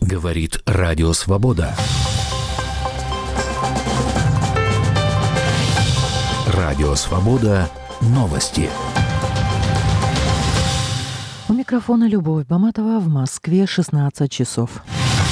Говорит Радио Свобода. Радио Свобода. Новости. У микрофона Любовь Баматова. В Москве 16 часов.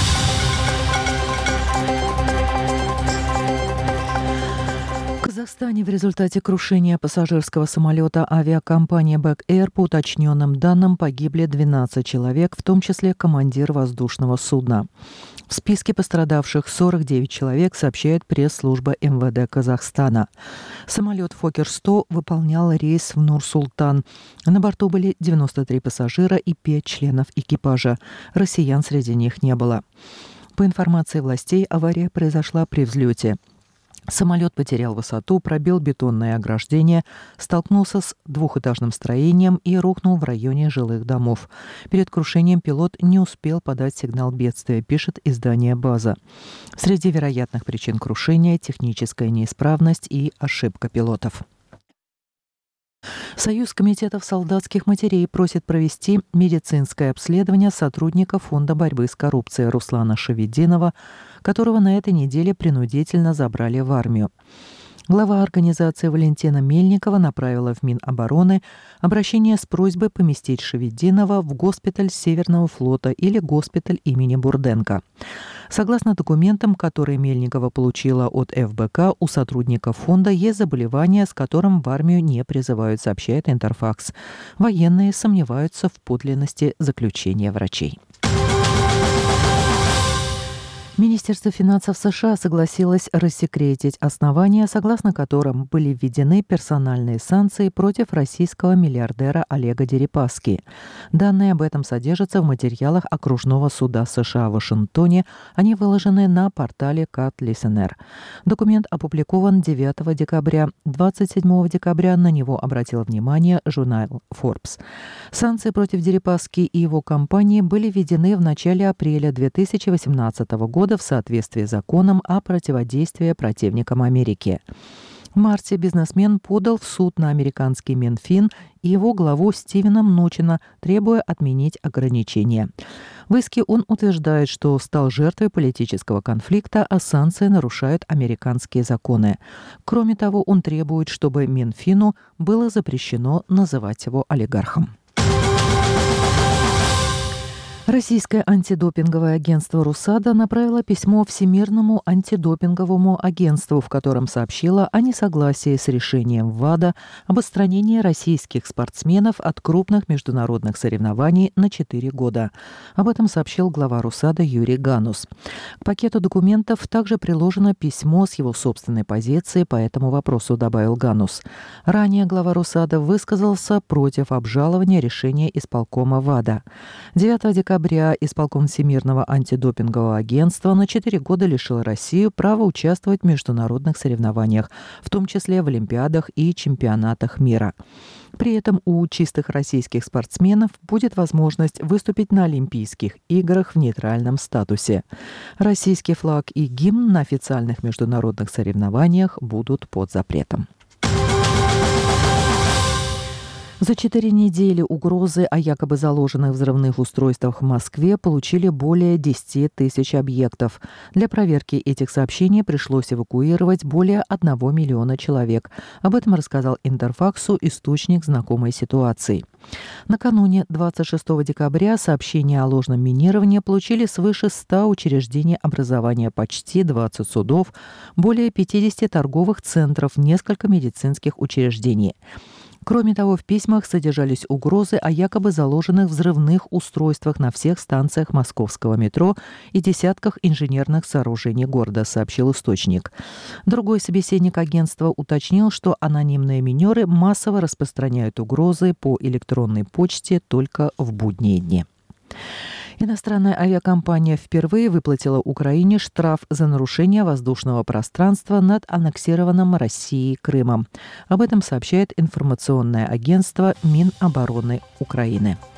В Казахстане в результате крушения пассажирского самолета авиакомпании Back Air, по уточненным данным, погибли 12 человек, в том числе командир воздушного судна. В списке пострадавших 49 человек, сообщает пресс-служба МВД Казахстана. Самолет «Фоккер-100» выполнял рейс в Нур-Султан. На борту были 93 пассажира и 5 членов экипажа. Россиян среди них не было. По информации властей, авария произошла при взлете. Самолет потерял высоту, пробил бетонное ограждение, столкнулся с двухэтажным строением и рухнул в районе жилых домов. Перед крушением пилот не успел подать сигнал бедствия, пишет издание «База». Среди вероятных причин крушения – техническая неисправность и ошибка пилотов. Союз комитетов солдатских матерей просит провести медицинское обследование сотрудника Фонда борьбы с коррупцией Руслана Шавединова, которого на этой неделе принудительно забрали в армию. Глава организации Валентина Мельникова направила в Минобороны обращение с просьбой поместить Шавединова в госпиталь Северного флота или госпиталь имени Бурденко. Согласно документам, которые Мельникова получила от ФБК, у сотрудников фонда есть заболевание, с которым в армию не призывают, сообщает Интерфакс. Военные сомневаются в подлинности заключения врачей. Министерство финансов США согласилось рассекретить основания, согласно которым были введены персональные санкции против российского миллиардера Олега Дерипаски. Данные об этом содержатся в материалах окружного суда США в Вашингтоне. Они выложены на портале Cut Listener. Документ опубликован 9 декабря. 27 декабря на него обратил внимание журнал Forbes. Санкции против Дерипаски и его компании были введены в начале апреля 2018 года в соответствии с законом о противодействии противникам Америки. В марте бизнесмен подал в суд на американский Минфин и его главу Стивена Мнучина, требуя отменить ограничения. В иске он утверждает, что стал жертвой политического конфликта, а санкции нарушают американские законы. Кроме того, он требует, чтобы Минфину было запрещено называть его олигархом. Российское антидопинговое агентство «Русада» направило письмо Всемирному антидопинговому агентству, в котором сообщило о несогласии с решением ВАДА об отстранении российских спортсменов от крупных международных соревнований на 4 года. Об этом сообщил глава «Русада» Юрий Ганус. К пакету документов также приложено письмо с его собственной позицией по этому вопросу, добавил Ганус. Ранее глава «Русада» высказался против обжалования решения исполкома ВАДА. 9 декабря исполком Всемирного антидопингового агентства на 4 года лишил Россию права участвовать в международных соревнованиях, в том числе в Олимпиадах и чемпионатах мира. При этом у чистых российских спортсменов будет возможность выступить на Олимпийских играх в нейтральном статусе. Российский флаг и гимн на официальных международных соревнованиях будут под запретом. За 4 недели угрозы о якобы заложенных взрывных устройствах в Москве получили более 10 тысяч объектов. Для проверки этих сообщений пришлось эвакуировать более 1 миллиона человек. Об этом рассказал Интерфаксу источник знакомой ситуации. Накануне 26 декабря сообщения о ложном минировании получили свыше 100 учреждений образования, почти 20 судов, более 50 торговых центров, несколько медицинских учреждений. Кроме того, в письмах содержались угрозы о якобы заложенных взрывных устройствах на всех станциях московского метро и десятках инженерных сооружений города, сообщил источник. Другой собеседник агентства уточнил, что анонимные минеры массово распространяют угрозы по электронной почте только в будние дни. Иностранная авиакомпания впервые выплатила Украине штраф за нарушение воздушного пространства над аннексированным Россией Крымом. Об этом сообщает информационное агентство Минобороны Украины.